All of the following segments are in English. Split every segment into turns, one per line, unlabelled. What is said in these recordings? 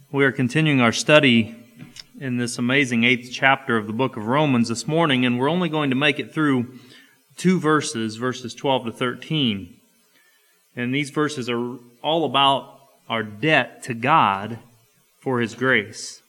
We are continuing our study in this amazing 8th chapter of the book of Romans this morning, and we're only going to make it through 2 verses, verses 12 to 13. And these verses are all about our debt to God for His grace.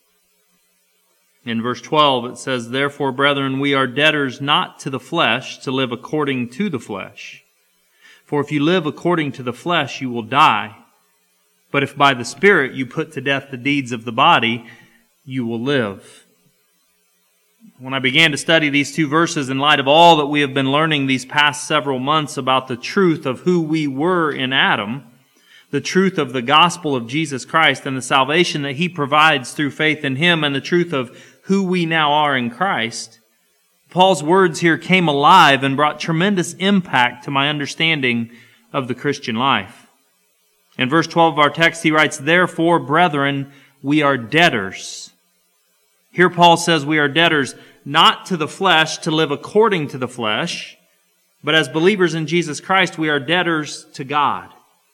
In verse 12 it says, "Therefore, brethren, we are debtors not to the flesh, to live according to the flesh. For if you live according to the flesh, you will die. But if by the Spirit you put to death the deeds of the body, you will live." When I began to study these 2 verses in light of all that we have been learning these past several months about the truth of who we were in Adam, the truth of the gospel of Jesus Christ and the salvation that He provides through faith in Him, and the truth of who we now are in Christ, Paul's words here came alive and brought tremendous impact to my understanding of the Christian life. In verse 12 of our text, he writes, "Therefore, brethren, we are debtors." Here Paul says we are debtors not to the flesh to live according to the flesh, but as believers in Jesus Christ, we are debtors to God.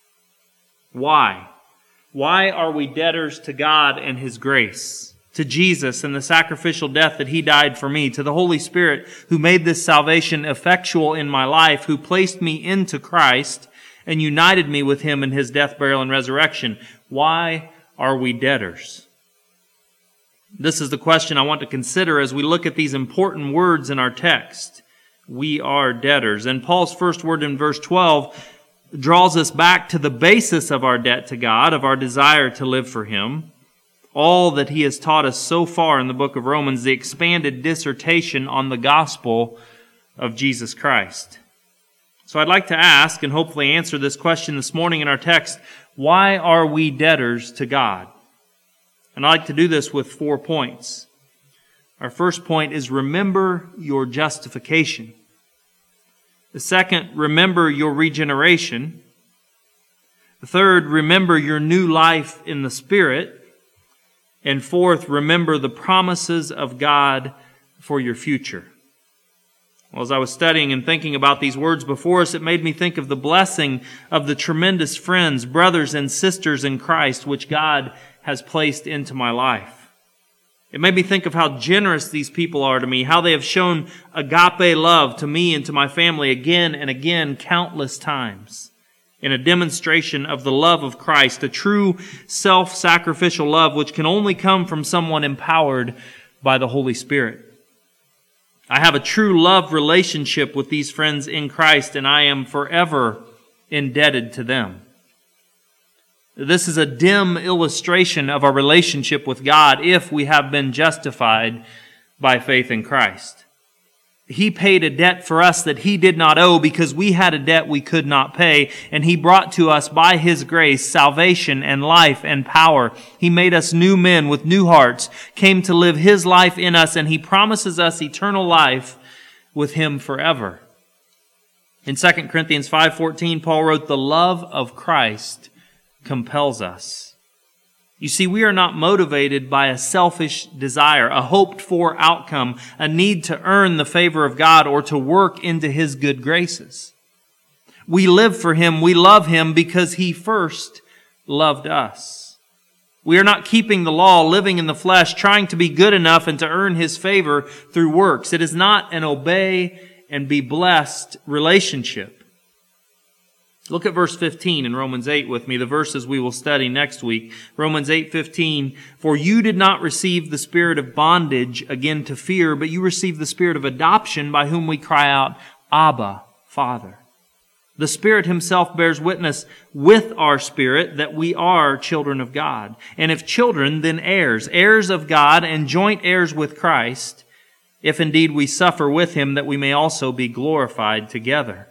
Why? Why are we debtors to God and His grace? To Jesus and the sacrificial death that He died for me, to the Holy Spirit who made this salvation effectual in my life, who placed me into Christ and united me with Him in His death, burial, and resurrection. Why are we debtors? This is the question I want to consider as we look at these important words in our text. We are debtors. And Paul's first word in verse 12 draws us back to the basis of our debt to God, of our desire to live for Him. All that he has taught us so far in the book of Romans, the expanded dissertation on the gospel of Jesus Christ. So I'd like to ask and hopefully answer this question this morning in our text: why are we debtors to God? And I'd like to do this with 4 points. Our first point is remember your justification. The second, remember your regeneration. The third, remember your new life in the Spirit. And fourth, remember the promises of God for your future. Well, as I was studying and thinking about these words before us, it made me think of the blessing of the tremendous friends, brothers and sisters in Christ, which God has placed into my life. It made me think of how generous these people are to me, how they have shown agape love to me and to my family again and again, countless times, in a demonstration of the love of Christ, a true self-sacrificial love which can only come from someone empowered by the Holy Spirit. I have a true love relationship with these friends in Christ, and I am forever indebted to them. This is a dim illustration of our relationship with God if we have been justified by faith in Christ. He paid a debt for us that He did not owe because we had a debt we could not pay, and He brought to us by His grace salvation and life and power. He made us new men with new hearts, came to live His life in us, and He promises us eternal life with Him forever. In 2 Corinthians 5:14, Paul wrote, "The love of Christ compels us." You see, we are not motivated by a selfish desire, a hoped-for outcome, a need to earn the favor of God or to work into His good graces. We live for Him, we love Him because He first loved us. We are not keeping the law, living in the flesh, trying to be good enough and to earn His favor through works. It is not an obey and be blessed relationship. Look at verse 15 in Romans 8 with me, the verses we will study next week. Romans 8:15, "For you did not receive the spirit of bondage again to fear, but you received the spirit of adoption by whom we cry out, Abba, Father. The Spirit Himself bears witness with our spirit that we are children of God. And if children, then heirs, heirs of God and joint heirs with Christ, if indeed we suffer with Him, that we may also be glorified together."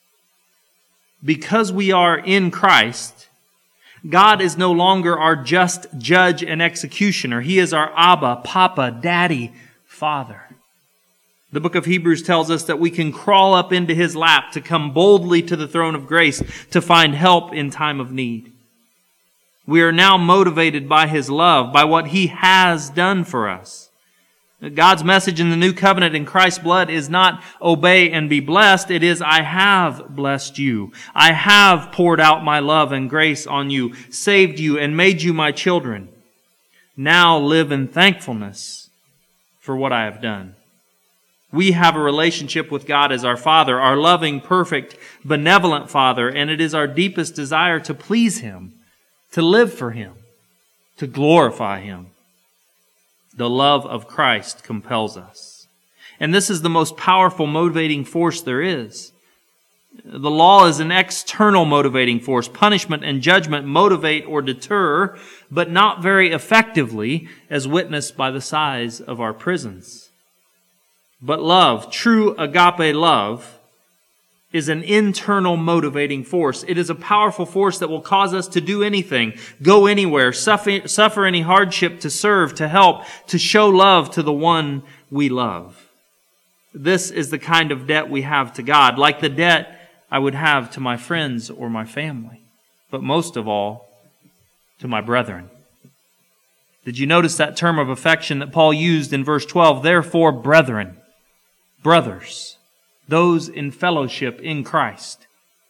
Because we are in Christ, God is no longer our just judge and executioner. He is our Abba, Papa, Daddy, Father. The book of Hebrews tells us that we can crawl up into His lap to come boldly to the throne of grace to find help in time of need. We are now motivated by His love, by what He has done for us. God's message in the new covenant in Christ's blood is not obey and be blessed. It is, I have blessed you. I have poured out my love and grace on you, saved you, and made you my children. Now live in thankfulness for what I have done. We have a relationship with God as our Father, our loving, perfect, benevolent Father, and it is our deepest desire to please Him, to live for Him, to glorify Him. The love of Christ compels us. And this is the most powerful motivating force there is. The law is an external motivating force. Punishment and judgment motivate or deter, but not very effectively, as witnessed by the size of our prisons. But love, true agape love, is an internal motivating force. It is a powerful force that will cause us to do anything, go anywhere, suffer any hardship, to serve, to help, to show love to the one we love. This is the kind of debt we have to God, like the debt I would have to my friends or my family, but most of all, to my brethren. Did you notice that term of affection that Paul used in verse 12? Therefore, brethren, brothers, those in fellowship in Christ.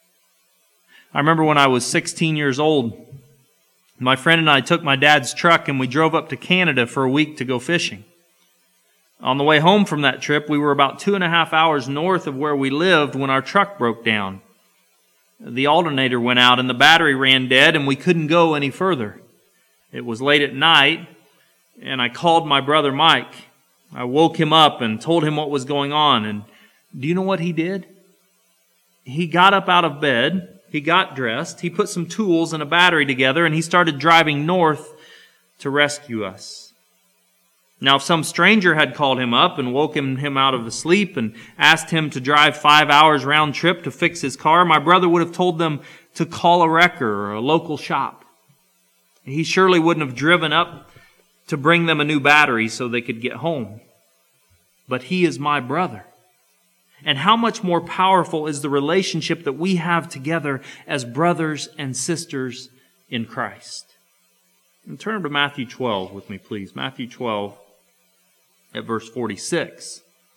I remember when I was 16 years old, my friend and I took my dad's truck and we drove up to Canada for a week to go fishing. On the way home from that trip, we were about 2.5 hours north of where we lived when our truck broke down. The alternator went out and the battery ran dead and we couldn't go any further. It was late at night and I called my brother Mike. I woke him up and told him what was going on. And do you know what he did? He got up out of bed, he got dressed, he put some tools and a battery together, and he started driving north to rescue us. Now, if some stranger had called him up and woken him out of the sleep and asked him to drive 5 hours round trip to fix his car, my brother would have told them to call a wrecker or a local shop. He surely wouldn't have driven up to bring them a new battery so they could get home. But he is my brother. And how much more powerful is the relationship that we have together as brothers and sisters in Christ? And turn to Matthew 12 with me, please. Matthew 12 at verse 46.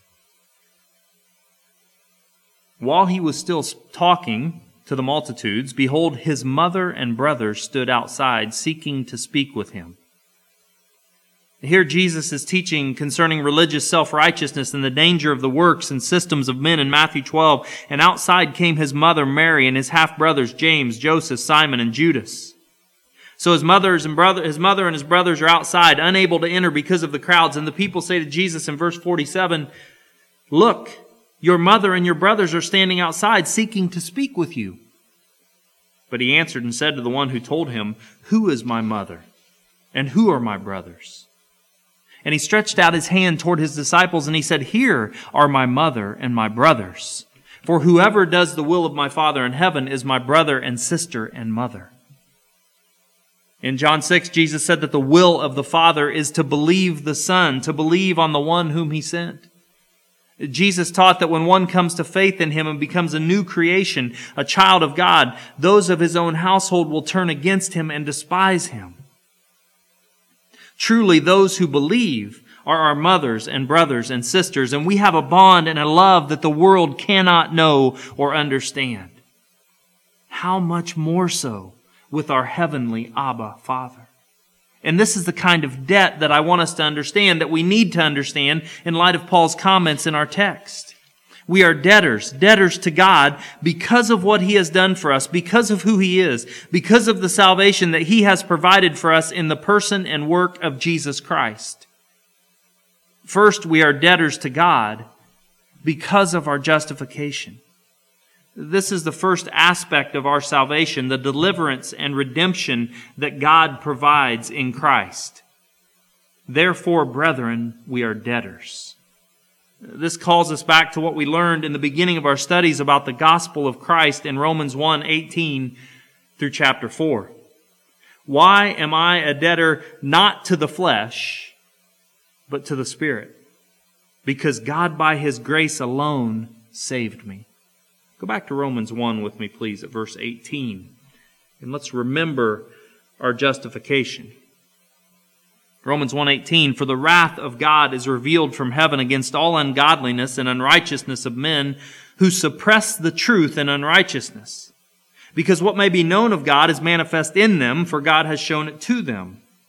While he was still talking to the multitudes, behold, his mother and brothers stood outside seeking to speak with him. Here Jesus is teaching concerning religious self-righteousness and the danger of the works and systems of men in Matthew 12. And outside came his mother Mary and his half-brothers James, Joseph, Simon, and Judas. So his mother and his brothers are outside, unable to enter because of the crowds. And the people say to Jesus in verse 47, "Look, your mother and your brothers are standing outside seeking to speak with you." But he answered and said to the one who told him, "Who is my mother? And who are my brothers?" And he stretched out his hand toward his disciples and he said, "Here are my mother and my brothers. For whoever does the will of my Father in heaven is my brother and sister and mother." In John 6, Jesus said that the will of the Father is to believe the Son, to believe on the one whom He sent. Jesus taught that when one comes to faith in Him and becomes a new creation, a child of God, those of His own household will turn against Him and despise Him. Truly, those who believe are our mothers and brothers and sisters, and we have a bond and a love that the world cannot know or understand. How much more so with our heavenly Abba Father? And this is the kind of debt that I want us to understand, that we need to understand in light of Paul's comments in our text. We are debtors to God because of what He has done for us, because of who He is, because of the salvation that He has provided for us in the person and work of Jesus Christ. First, we are debtors to God because of our justification. This is the first aspect of our salvation, the deliverance and redemption that God provides in Christ. Therefore, brethren, we are debtors. This calls us back to what we learned in the beginning of our studies about the gospel of Christ in Romans 1:18 through chapter 4. Why am I a debtor not to the flesh, but to the Spirit? Because God by His grace alone saved me. Go back to Romans 1 with me, please, at verse 18. And let's remember our justification. Romans 1:18, "For the wrath of God is revealed from heaven against all ungodliness and unrighteousness of men who suppress the truth in unrighteousness. Because what may be known of God is manifest in them, for God has shown it to them.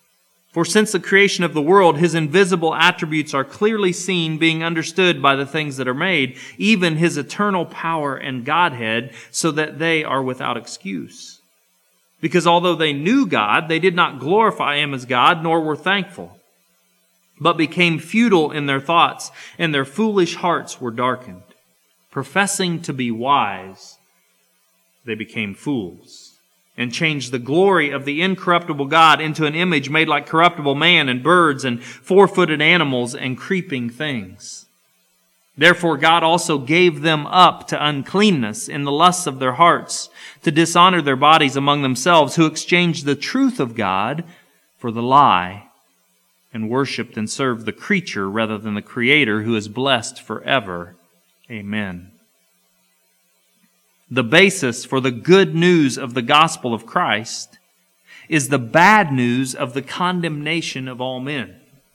For since the creation of the world, His invisible attributes are clearly seen, being understood by the things that are made, even His eternal power and Godhead, so that they are without excuse. Because although they knew God, they did not glorify Him as God, nor were thankful, but became futile in their thoughts, and their foolish hearts were darkened. Professing to be wise, they became fools, and changed the glory of the incorruptible God into an image made like corruptible man and birds and four-footed animals and creeping things. Therefore God also gave them up to uncleanness in the lusts of their hearts, to dishonor their bodies among themselves, who exchanged the truth of God for the lie, and worshipped and served the creature rather than the Creator, who is blessed forever. Amen. The basis for the good news of the gospel of Christ is the bad news of the condemnation of all men.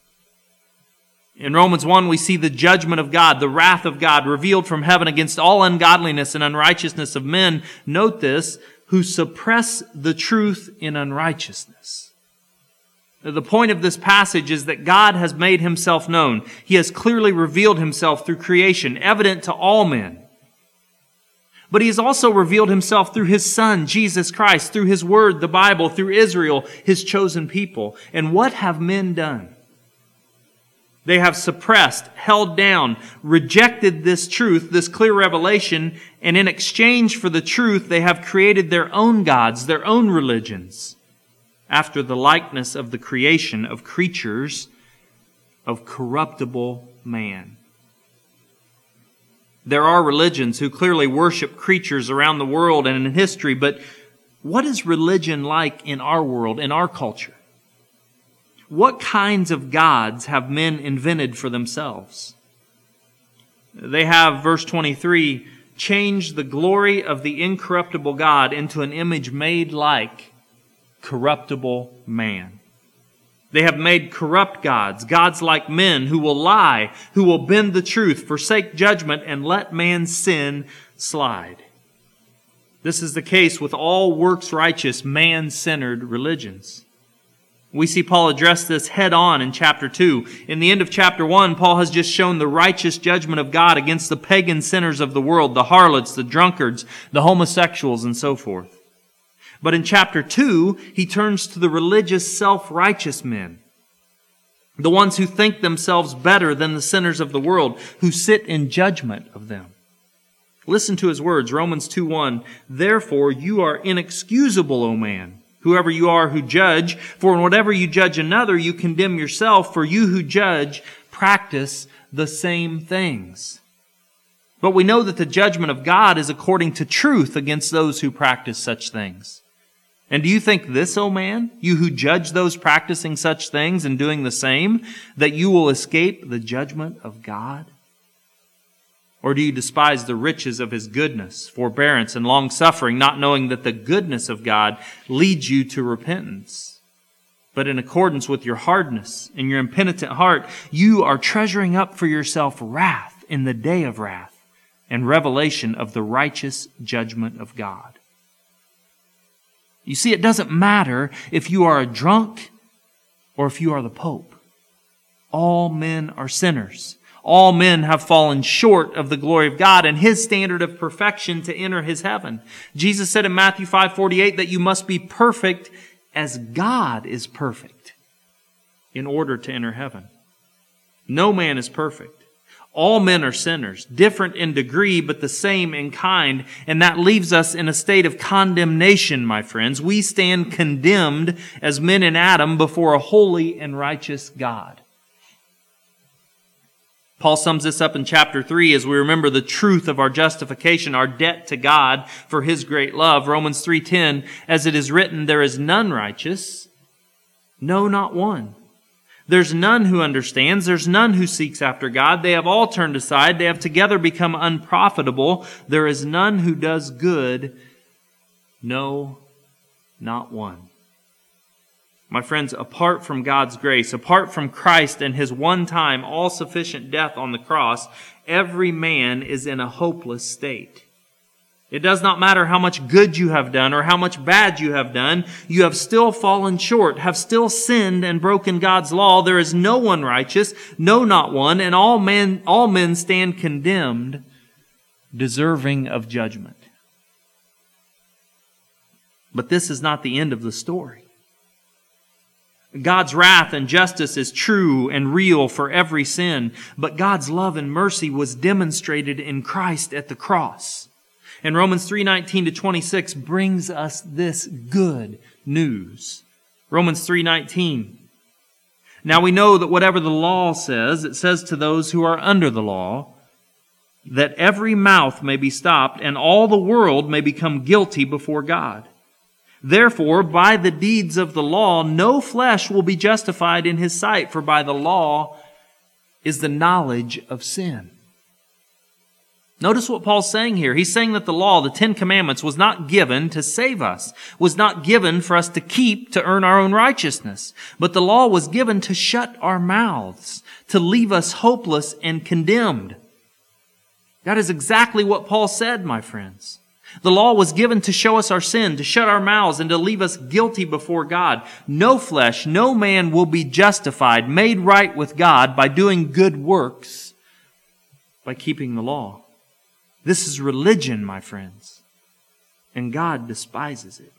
In Romans 1, we see the judgment of God, the wrath of God revealed from heaven against all ungodliness and unrighteousness of men, note this, who suppress the truth in unrighteousness. The point of this passage is that God has made Himself known. He has clearly revealed Himself through creation, evident to all men. But He has also revealed Himself through His Son, Jesus Christ, through His Word, the Bible, through Israel, His chosen people. And what have men done? They have suppressed, held down, rejected this truth, this clear revelation, and in exchange for the truth, they have created their own gods, their own religions, after the likeness of the creation of creatures of corruptible man. There are religions who clearly worship creatures around the world and in history, but what is religion like in our world, in our culture? What kinds of gods have men invented for themselves? They have, verse 23, changed the glory of the incorruptible God into an image made like corruptible man. They have made corrupt gods, gods like men who will lie, who will bend the truth, forsake judgment, and let man's sin slide. This is the case with all works-righteous, man-centered religions. We see Paul address this head on in chapter 2. In the end of chapter 1, Paul has just shown the righteous judgment of God against the pagan sinners of the world, the harlots, the drunkards, the homosexuals, and so forth. But in chapter 2, he turns to the religious, self-righteous men, the ones who think themselves better than the sinners of the world, who sit in judgment of them. Listen to his words, Romans 2:1, "Therefore you are inexcusable, O man, whoever you are who judge, for in whatever you judge another, you condemn yourself, for you who judge practice the same things." But we know that the judgment of God is according to truth against those who practice such things. And do you think this, O man, you who judge those practicing such things and doing the same, that you will escape the judgment of God? Or do you despise the riches of His goodness, forbearance, and long-suffering, not knowing that the goodness of God leads you to repentance? But in accordance with your hardness and your impenitent heart, you are treasuring up for yourself wrath in the day of wrath and revelation of the righteous judgment of God. You see, it doesn't matter if you are a drunk or if you are the Pope. All men are sinners. All men have fallen short of the glory of God and His standard of perfection to enter His heaven. Jesus said in Matthew 5:48 that you must be perfect as God is perfect in order to enter heaven. No man is perfect. All men are sinners, different in degree, but the same in kind. And that leaves us in a state of condemnation, my friends. We stand condemned as men in Adam before a holy and righteous God. Paul sums this up in chapter 3 as we remember the truth of our justification, our debt to God for His great love. Romans 3:10, "As it is written, there is none righteous, no, not one. There's none who understands. There's none who seeks after God. They have all turned aside. They have together become unprofitable. There is none who does good. No, not one." My friends, apart from God's grace, apart from Christ and His one-time, all-sufficient death on the cross, every man is in a hopeless state. It does not matter how much good you have done or how much bad you have done. You have still fallen short, have still sinned and broken God's law. There is no one righteous, no, not one, and all men stand condemned, deserving of judgment. But this is not the end of the story. God's wrath and justice is true and real for every sin, but God's love and mercy was demonstrated in Christ at the cross. And Romans 3:19-26 brings us this good news. Romans 3:19. Now we know that whatever the law says, it says to those who are under the law, that every mouth may be stopped and all the world may become guilty before God. Therefore, by the deeds of the law, no flesh will be justified in his sight, for by the law is the knowledge of sin. Notice what Paul's saying here. He's saying that the law, the Ten Commandments, was not given to save us, was not given for us to keep to earn our own righteousness. But the law was given to shut our mouths, to leave us hopeless and condemned. That is exactly what Paul said, my friends. The law was given to show us our sin, to shut our mouths, and to leave us guilty before God. No flesh, no man will be justified, made right with God by doing good works, by keeping the law. This is religion, my friends, and God despises it.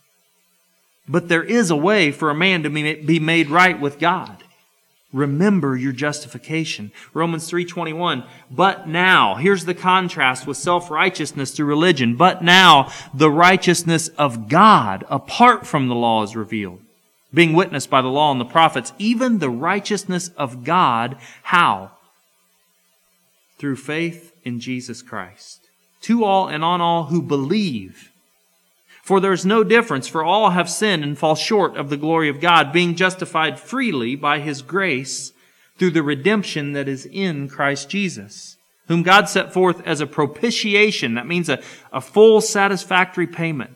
But there is a way for a man to be made right with God. Remember your justification. Romans 3:21. But now, here's the contrast with self-righteousness through religion. But now, the righteousness of God apart from the law is revealed, being witnessed by the law and the prophets, even the righteousness of God. How? Through faith in Jesus Christ, to all and on all who believe. For there is no difference, for all have sinned and fall short of the glory of God, being justified freely by His grace through the redemption that is in Christ Jesus, whom God set forth as a propitiation. That means a full satisfactory payment.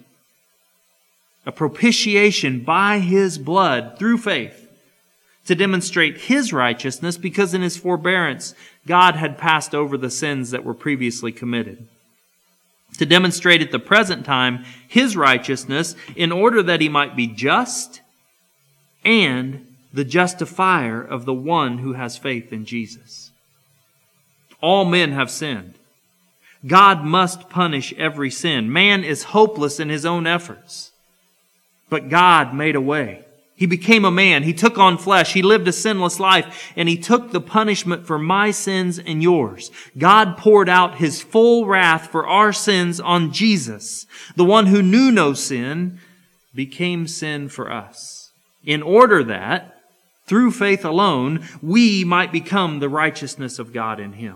A propitiation by His blood through faith, to demonstrate His righteousness, because in His forbearance God had passed over the sins that were previously committed. To demonstrate at the present time His righteousness, in order that He might be just and the justifier of the one who has faith in Jesus. All men have sinned. God must punish every sin. Man is hopeless in his own efforts. But God made a way. He became a man. He took on flesh. He lived a sinless life, and He took the punishment for my sins and yours. God poured out His full wrath for our sins on Jesus. The one who knew no sin became sin for us, in order that, through faith alone, we might become the righteousness of God in Him.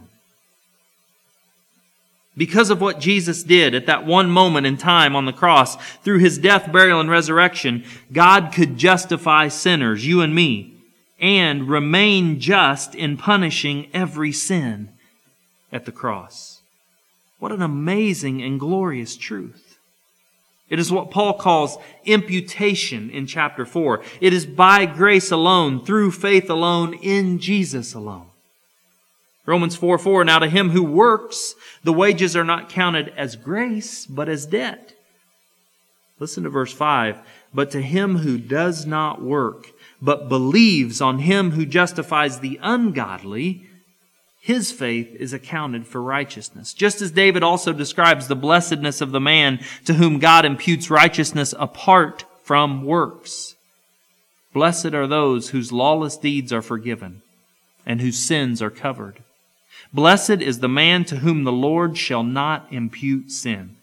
Because of what Jesus did at that one moment in time on the cross, through His death, burial, and resurrection, God could justify sinners, you and me, and remain just in punishing every sin at the cross. What an amazing and glorious truth. It is what Paul calls imputation in chapter 4. It is by grace alone, through faith alone, in Jesus alone. Romans 4:4, now to him who works, the wages are not counted as grace, but as debt. Listen to verse 5. But to him who does not work, but believes on Him who justifies the ungodly, his faith is accounted for righteousness. Just as David also describes the blessedness of the man to whom God imputes righteousness apart from works. Blessed are those whose lawless deeds are forgiven and whose sins are covered. Blessed is the man to whom the Lord shall not impute sin.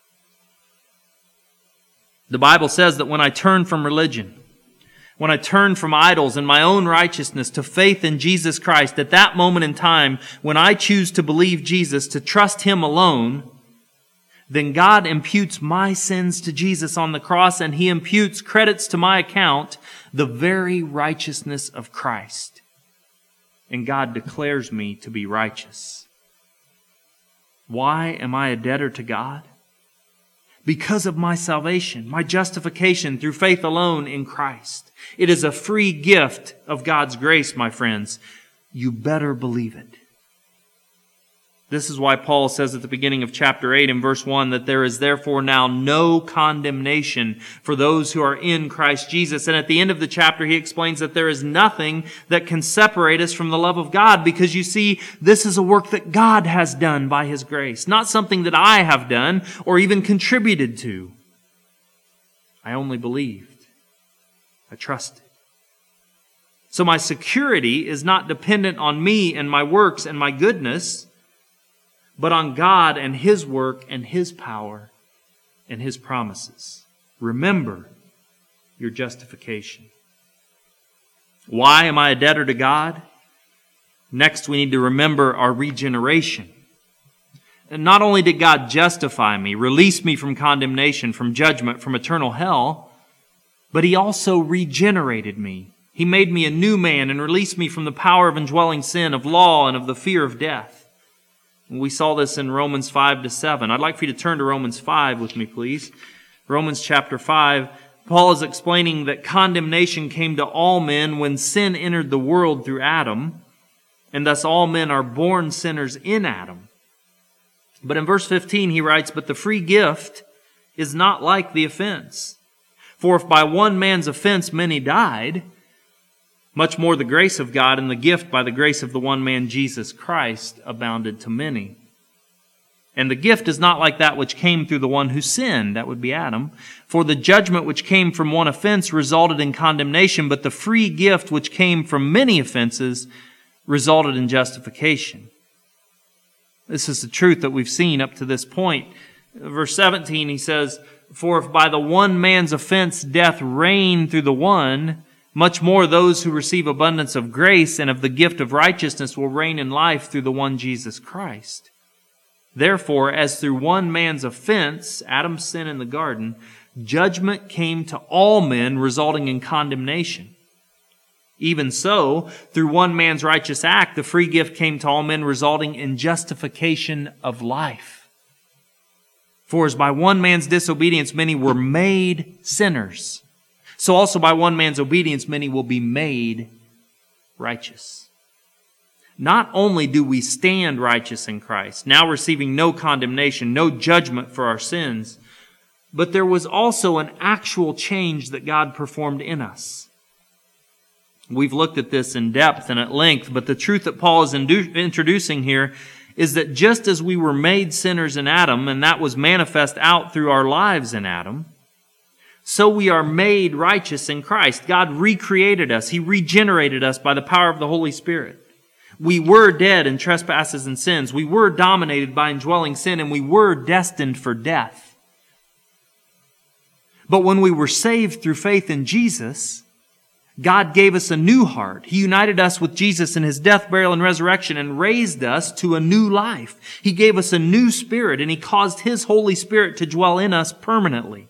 The Bible says that when I turn from religion, when I turn from idols and my own righteousness to faith in Jesus Christ, at that moment in time, when I choose to believe Jesus, to trust Him alone, then God imputes my sins to Jesus on the cross, and He imputes, credits to my account, the very righteousness of Christ. And God declares me to be righteous. Why am I a debtor to God? Because of my salvation, my justification through faith alone in Christ. It is a free gift of God's grace, my friends. You better believe it. This is why Paul says at the beginning of chapter 8 in verse 1 that there is therefore now no condemnation for those who are in Christ Jesus. And at the end of the chapter, he explains that there is nothing that can separate us from the love of God, because you see, this is a work that God has done by His grace, not something that I have done or even contributed to. I only believed. I trusted. So my security is not dependent on me and my works and my goodness, but on God and His work and His power and His promises. Remember your justification. Why am I a debtor to God? Next, we need to remember our regeneration. And not only did God justify me, release me from condemnation, from judgment, from eternal hell, but He also regenerated me. He made me a new man and released me from the power of indwelling sin, of law, and of the fear of death. And we saw this in Romans 5-7. I'd like for you to turn to Romans 5 with me, please. Romans chapter 5. Paul is explaining that condemnation came to all men when sin entered the world through Adam, and thus all men are born sinners in Adam. But in verse 15 he writes, "But the free gift is not like the offense. For if by one man's offense many died, much more the grace of God and the gift by the grace of the one man Jesus Christ abounded to many. And the gift is not like that which came through the one who sinned," that would be Adam. "For the judgment which came from one offense resulted in condemnation, but the free gift which came from many offenses resulted in justification." This is the truth that we've seen up to this point. Verse 17, he says, "For if by the one man's offense death reigned through the one, much more those who receive abundance of grace and of the gift of righteousness will reign in life through the one Jesus Christ. Therefore, as through one man's offense, Adam's sin in the garden, judgment came to all men, resulting in condemnation. Even so, through one man's righteous act, the free gift came to all men, resulting in justification of life. For as by one man's disobedience many were made sinners, so also by one man's obedience many will be made righteous." Not only do we stand righteous in Christ, now receiving no condemnation, no judgment for our sins, but there was also an actual change that God performed in us. We've looked at this in depth and at length, but the truth that Paul is introducing here is that just as we were made sinners in Adam, and that was manifest out through our lives in Adam, so we are made righteous in Christ. God recreated us. He regenerated us by the power of the Holy Spirit. We were dead in trespasses and sins. We were dominated by indwelling sin, and we were destined for death. But when we were saved through faith in Jesus, God gave us a new heart. He united us with Jesus in His death, burial, and resurrection and raised us to a new life. He gave us a new spirit, and He caused His Holy Spirit to dwell in us permanently.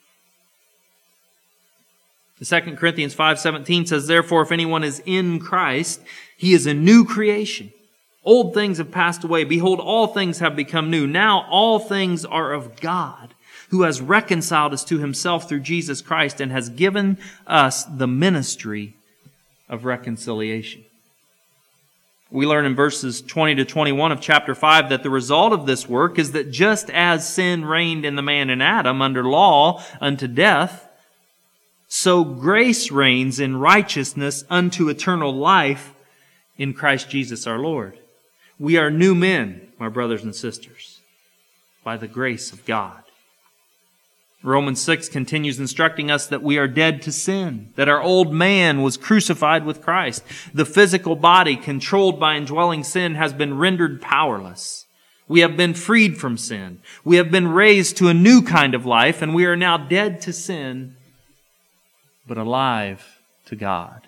2 Corinthians 5:17 says, "Therefore, if anyone is in Christ, he is a new creation. Old things have passed away. Behold, all things have become new. Now all things are of God, who has reconciled us to Himself through Jesus Christ and has given us the ministry of reconciliation." We learn in verses 20 to 21 of chapter 5 that the result of this work is that just as sin reigned in the man in Adam under law unto death, so grace reigns in righteousness unto eternal life in Christ Jesus our Lord. We are new men, my brothers and sisters, by the grace of God. Romans 6 continues instructing us that we are dead to sin, that our old man was crucified with Christ. The physical body controlled by indwelling sin has been rendered powerless. We have been freed from sin. We have been raised to a new kind of life, and we are now dead to sin, but alive to God.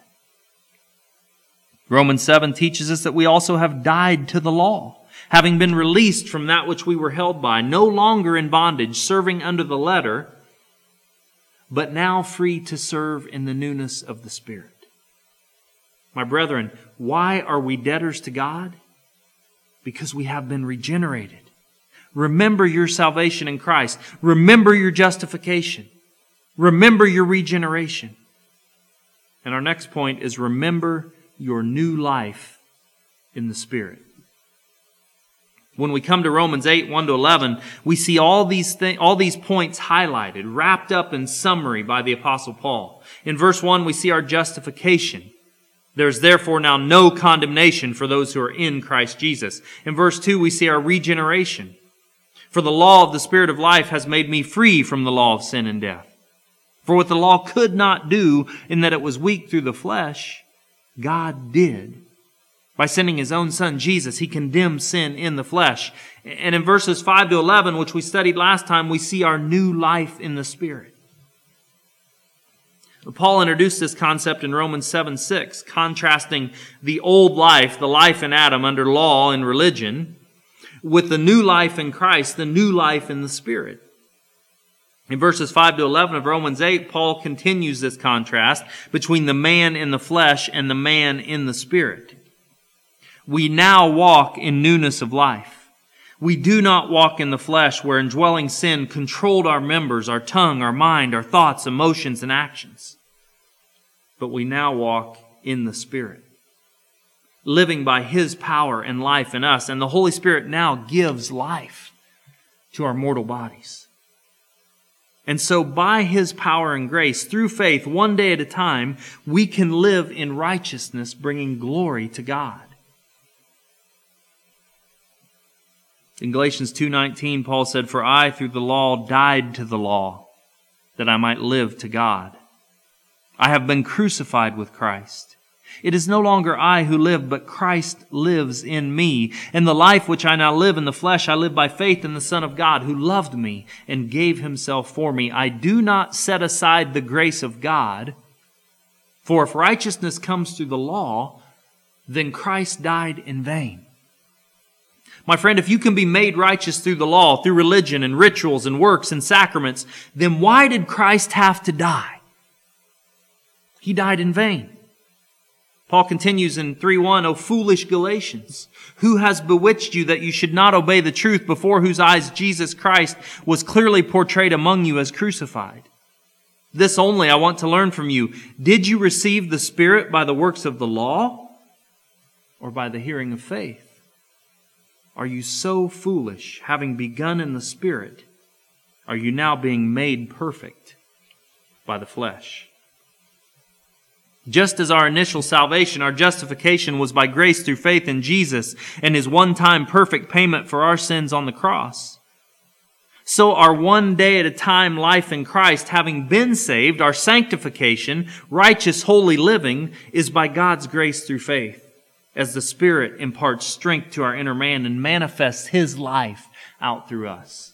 Romans 7 teaches us that we also have died to the law, having been released from that which we were held by, no longer in bondage, serving under the letter, but now free to serve in the newness of the Spirit. My brethren, why are we debtors to God? Because we have been regenerated. Remember your salvation in Christ. Remember your justification. Remember your regeneration. And our next point is remember your new life in the Spirit. When we come to Romans 8, 1-11, we see all these points highlighted, wrapped up in summary by the Apostle Paul. In verse 1, we see our justification. There is therefore now no condemnation for those who are in Christ Jesus. In verse 2, we see our regeneration. For the law of the Spirit of life has made me free from the law of sin and death. For what the law could not do, in that it was weak through the flesh, God did. By sending His own Son, Jesus, He condemned sin in the flesh. And in verses 5-11, which we studied last time, we see our new life in the Spirit. Paul introduced this concept in Romans 7:6, contrasting the old life, the life in Adam under law and religion, with the new life in Christ, the new life in the Spirit. In verses 5-11 of Romans 8, Paul continues this contrast between the man in the flesh and the man in the Spirit. We now walk in newness of life. We do not walk in the flesh where indwelling sin controlled our members, our tongue, our mind, our thoughts, emotions, and actions. But we now walk in the Spirit, living by His power and life in us. And the Holy Spirit now gives life to our mortal bodies. And so by His power and grace, through faith, one day at a time, we can live in righteousness, bringing glory to God. In Galatians 2:19, Paul said, "For I, through the law, died to the law, that I might live to God. I have been crucified with Christ. It is no longer I who live, but Christ lives in me. And the life which I now live in the flesh, I live by faith in the Son of God, who loved me and gave Himself for me. I do not set aside the grace of God, for if righteousness comes through the law, then Christ died in vain." My friend, if you can be made righteous through the law, through religion and rituals and works and sacraments, then why did Christ have to die? He died in vain. Paul continues in 3:1, "O foolish Galatians, who has bewitched you that you should not obey the truth, before whose eyes Jesus Christ was clearly portrayed among you as crucified? This only I want to learn from you. Did you receive the Spirit by the works of the law, or by the hearing of faith? Are you so foolish, having begun in the Spirit, are you now being made perfect by the flesh?" Just as our initial salvation, our justification was by grace through faith in Jesus and His one-time perfect payment for our sins on the cross, so our one day at a time life in Christ, having been saved, our sanctification, righteous, holy living, is by God's grace through faith, as the Spirit imparts strength to our inner man and manifests His life out through us.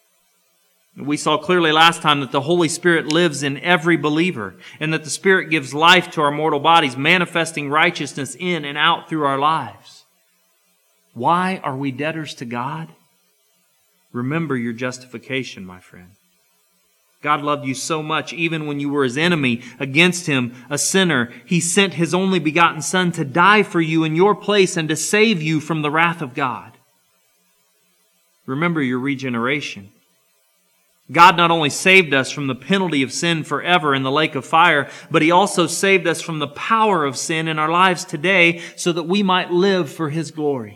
We saw clearly last time that the Holy Spirit lives in every believer, and that the Spirit gives life to our mortal bodies, manifesting righteousness in and out through our lives. Why are we debtors to God? Remember your justification, my friend. God loved you so much, even when you were His enemy, against Him, a sinner, He sent His only begotten Son to die for you in your place and to save you from the wrath of God. Remember your regeneration. God not only saved us from the penalty of sin forever in the lake of fire, but He also saved us from the power of sin in our lives today so that we might live for His glory.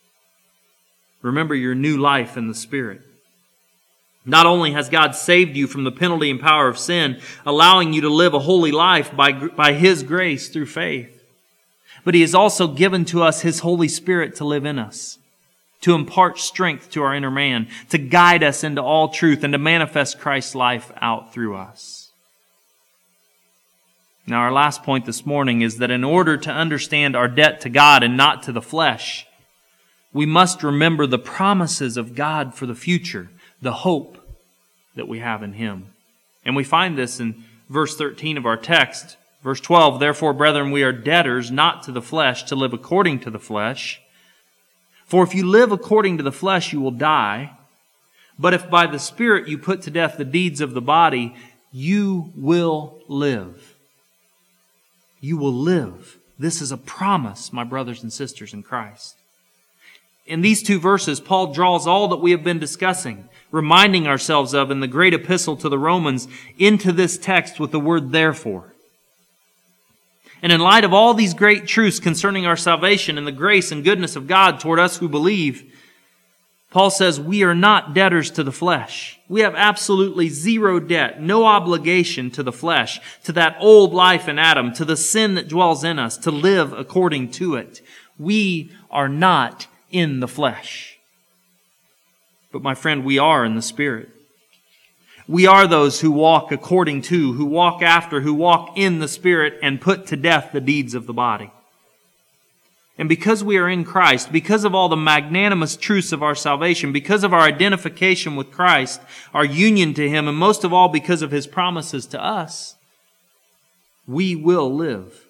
Remember your new life in the Spirit. Not only has God saved you from the penalty and power of sin, allowing you to live a holy life by His grace through faith, but He has also given to us His Holy Spirit to live in us, to impart strength to our inner man, to guide us into all truth, and to manifest Christ's life out through us. Now, our last point this morning is that in order to understand our debt to God and not to the flesh, we must remember the promises of God for the future, the hope that we have in Him. And we find this in verse 13 of our text. Verse 12, "Therefore, brethren, we are debtors not to the flesh, to live according to the flesh. For if you live according to the flesh, you will die. But if by the Spirit you put to death the deeds of the body, you will live." You will live. This is a promise, my brothers and sisters in Christ. In these two verses, Paul draws all that we have been discussing, reminding ourselves of in the great epistle to the Romans, into this text with the word "therefore." And in light of all these great truths concerning our salvation and the grace and goodness of God toward us who believe, Paul says we are not debtors to the flesh. We have absolutely zero debt, no obligation to the flesh, to that old life in Adam, to the sin that dwells in us, to live according to it. We are not in the flesh. But my friend, we are in the Spirit. We are those who walk according to, who walk after, who walk in the Spirit and put to death the deeds of the body. And because we are in Christ, because of all the magnanimous truths of our salvation, because of our identification with Christ, our union to Him, and most of all because of His promises to us, we will live.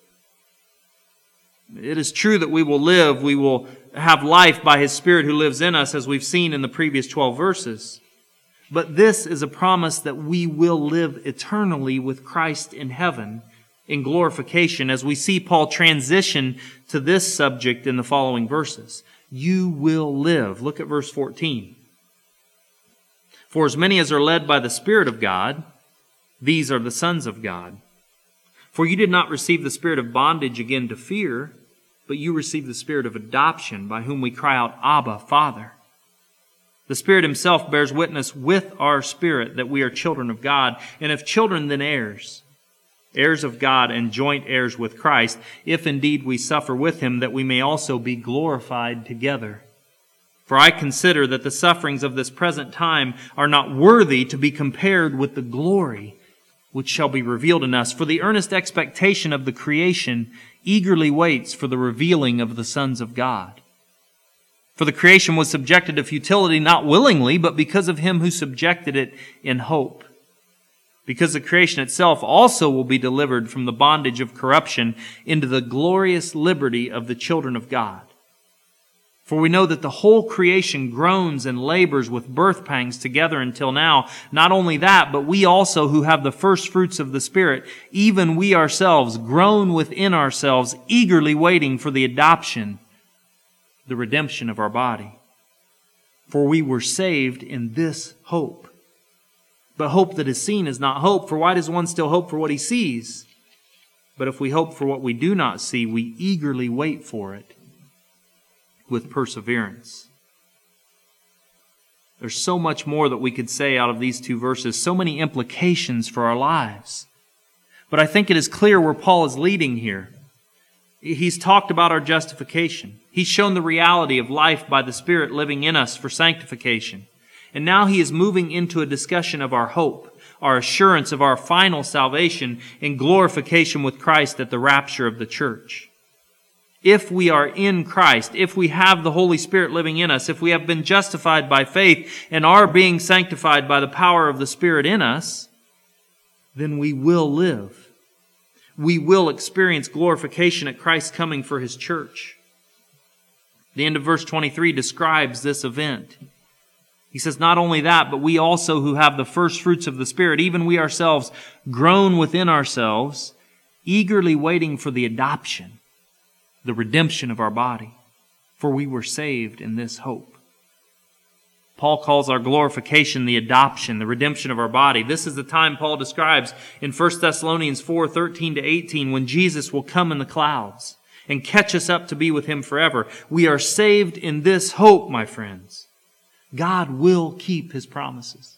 It is true that we will live, we will have life by His Spirit who lives in us, as we've seen in the previous 12 verses. But this is a promise that we will live eternally with Christ in heaven, in glorification, as we see Paul transition to this subject in the following verses. You will live. Look at verse 14. For as many as are led by the Spirit of God, these are the sons of God. For you did not receive the spirit of bondage again to fear, but you received the spirit of adoption, by whom we cry out, Abba, Father. The Spirit Himself bears witness with our spirit that we are children of God, and if children, then heirs, heirs of God and joint heirs with Christ, if indeed we suffer with Him, that we may also be glorified together. For I consider that the sufferings of this present time are not worthy to be compared with the glory which shall be revealed in us. For the earnest expectation of the creation eagerly waits for the revealing of the sons of God. For the creation was subjected to futility not willingly, but because of Him who subjected it in hope. Because the creation itself also will be delivered from the bondage of corruption into the glorious liberty of the children of God. For we know that the whole creation groans and labors with birth pangs together until now. Not only that, but we also who have the first fruits of the Spirit, even we ourselves groan within ourselves, eagerly waiting for the adoption, the redemption of our body. For we were saved in this hope. But hope that is seen is not hope, for why does one still hope for what he sees? But if we hope for what we do not see, we eagerly wait for it with perseverance. There's so much more that we could say out of these two verses, so many implications for our lives. But I think it is clear where Paul is leading here. He's talked about our justification. He's shown the reality of life by the Spirit living in us for sanctification. And now he is moving into a discussion of our hope, our assurance of our final salvation and glorification with Christ at the rapture of the church. If we are in Christ, if we have the Holy Spirit living in us, if we have been justified by faith and are being sanctified by the power of the Spirit in us, then we will live. We will experience glorification at Christ's coming for His church. The end of verse 23 describes this event. He says, not only that, but we also who have the first fruits of the Spirit, even we ourselves, groan within ourselves, eagerly waiting for the adoption, the redemption of our body. For we were saved in this hope. Paul calls our glorification the adoption, the redemption of our body. This is the time Paul describes in 1 Thessalonians 4:13-18, when Jesus will come in the clouds and catch us up to be with Him forever. We are saved in this hope, my friends. God will keep His promises.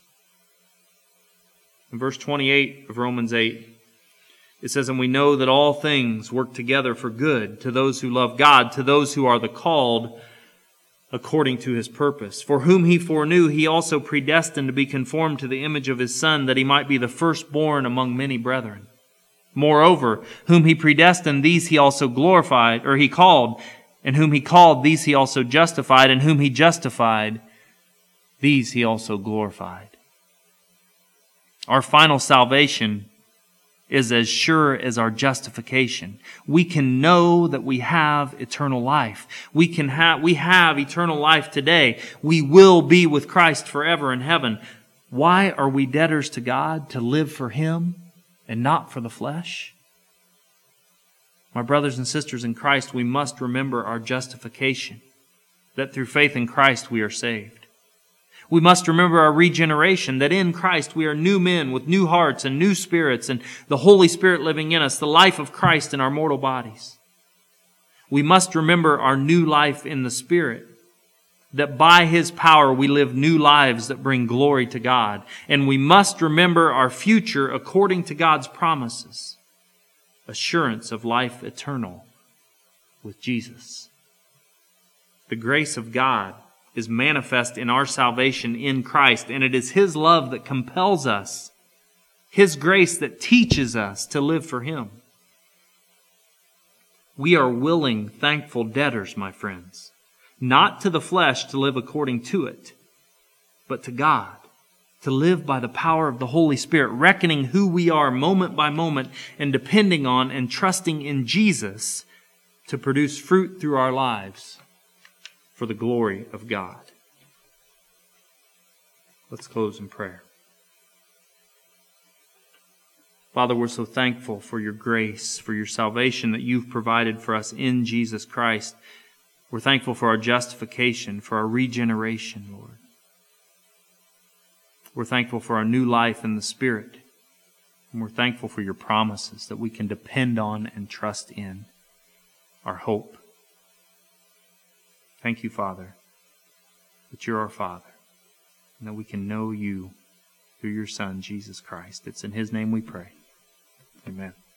In verse 28 of Romans 8, it says, and we know that all things work together for good to those who love God, to those who are the called according to His purpose. For whom He foreknew, He also predestined to be conformed to the image of His Son, that He might be the firstborn among many brethren. Moreover, whom He predestined, these He also glorified, or He called, and whom He called, these He also justified, and whom He justified, these He also glorified. Our final salvation is as sure as our justification. We can know that we have eternal life. We have eternal life today. We will be with Christ forever in heaven. Why are we debtors to God? To live for Him and not for the flesh? My brothers and sisters in Christ, we must remember our justification, that through faith in Christ we are saved. We must remember our regeneration, that in Christ we are new men with new hearts and new spirits and the Holy Spirit living in us, the life of Christ in our mortal bodies. We must remember our new life in the Spirit, that by His power we live new lives that bring glory to God. And we must remember our future according to God's promises. Assurance of life eternal with Jesus. The grace of God is manifest in our salvation in Christ, and it is His love that compels us, His grace that teaches us to live for Him. We are willing, thankful debtors, my friends, not to the flesh to live according to it, but to God, to live by the power of the Holy Spirit, reckoning who we are moment by moment and depending on and trusting in Jesus to produce fruit through our lives for the glory of God. Let's close in prayer. Father, we're so thankful for your grace, for your salvation that you've provided for us in Jesus Christ. We're thankful for our justification, for our regeneration, Lord. We're thankful for our new life in the Spirit. And we're thankful for your promises that we can depend on and trust in, our hope. Thank you, Father, that you're our Father, and that we can know you through your Son, Jesus Christ. It's in His name we pray. Amen.